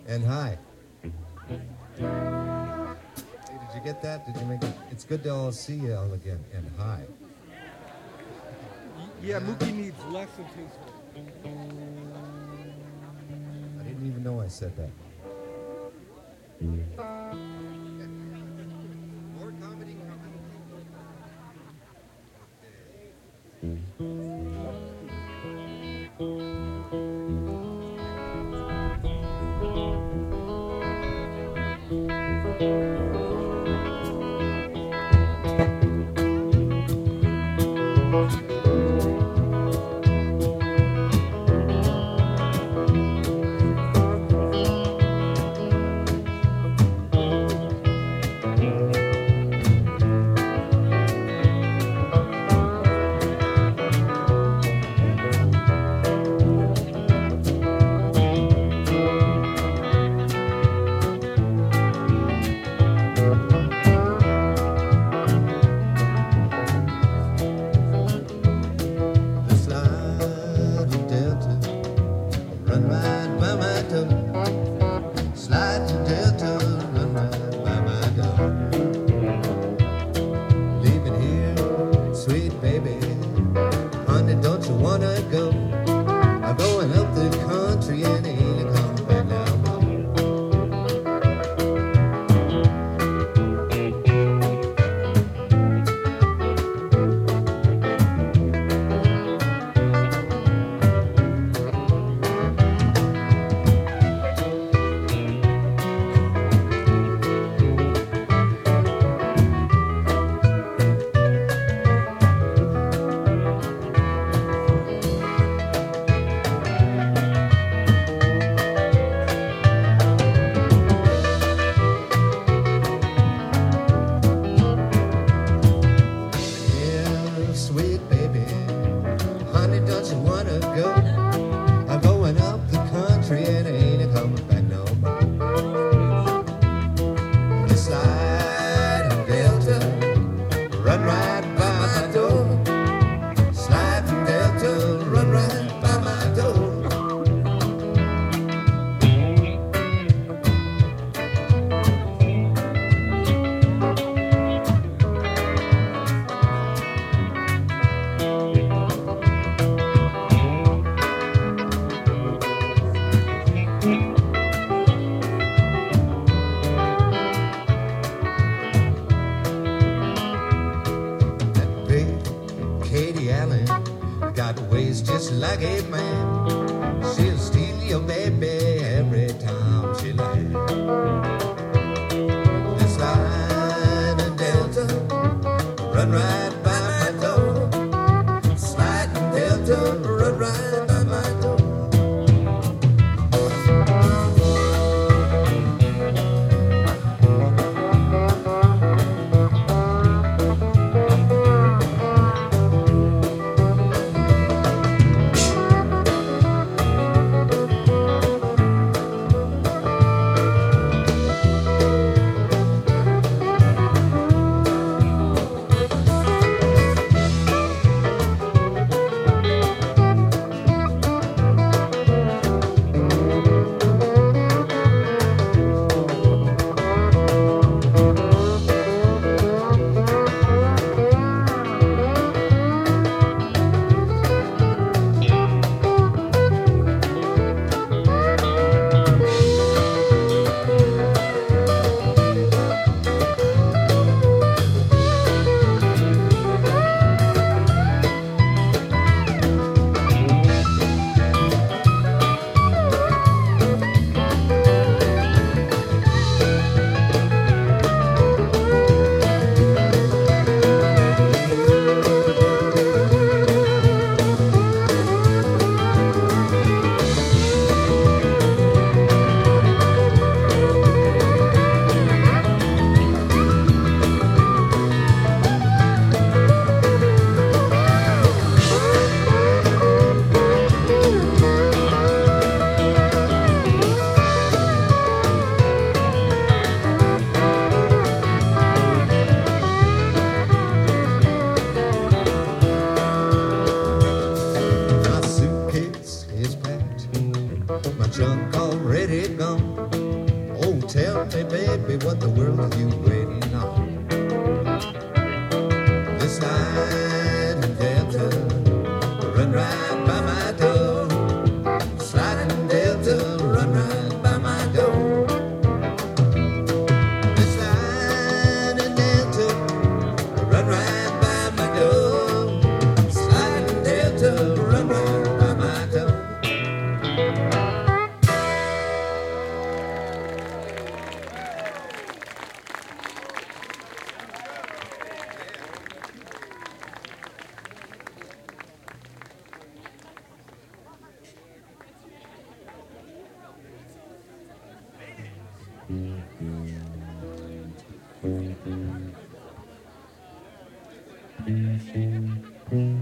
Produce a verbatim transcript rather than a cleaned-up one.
And hi. Hey, did you get that? Did you make it? It's good to all see you all again. And hi. Yeah, Mookie needs less than tasteful. I didn't even know I said that. More comedy a chunk already gone. Oh, tell me, baby, what the world are you waiting on? This sliding Delta, run right by my door. Sliding Delta, run right by my door. This sliding Delta, run right by my door. Sliding Delta, run right by my door. Mm-hmm.